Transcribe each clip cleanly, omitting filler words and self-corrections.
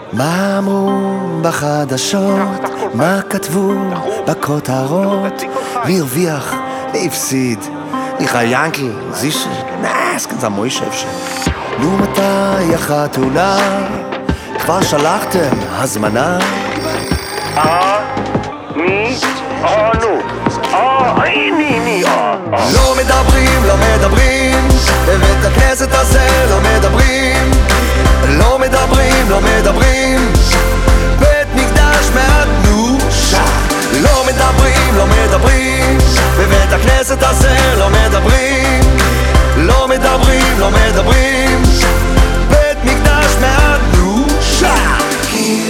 מה אמרו בחדשות? מה כתבו בכותרות? מי הרוויח? מי הפסיד? מיכאל ינקל, זישר, נס, כאן זה מוישב שם. נו מתי החתונה? כבר שלחתם הזמנה? מי? נו. ני. לא מדברים, לא מדברים, בבית הכנסת הזה לא מדברים. לא מדברים, לא מדברים, בית מקדש מעט נושה. לא מדברים, לא מדברים, בבית הכנסת הזה לא מדברים. לא מדברים, לא מדברים, בית מקדש מעט נושה. כי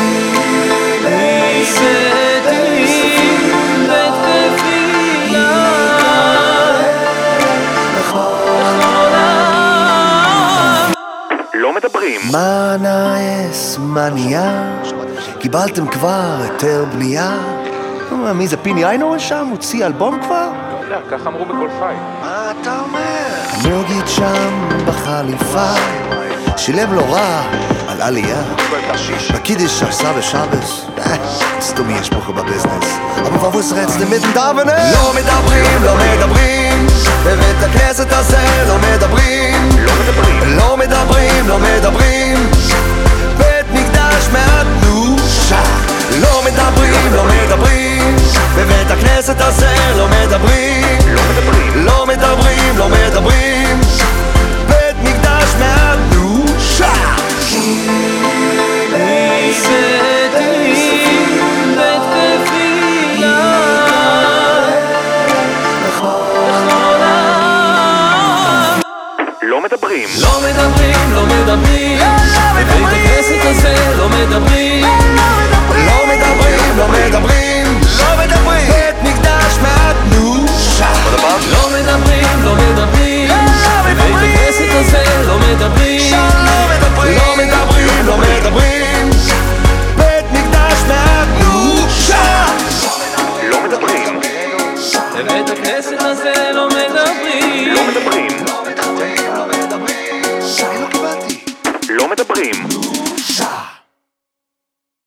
לא מדברים. מה נעש, מה נהיה? קיבלתם כבר היתר בנייה? מי זה, פיני איינהורן שם? הוציא אלבום כבר? לא יודע, ככה אמרו בכל חי. מה אתה אומר? הנוגית שם בחליפה שילם לו רע על עלייה. בקידיש שעשה בשבס סתומי יש פה בביזנס אבל פרבוס רץ למתן דרבנה. לא מדברים, לא מדברים, בבית הכנסת הזה לא מדברים. לא מדברים. לא מדברים, לא מדברים,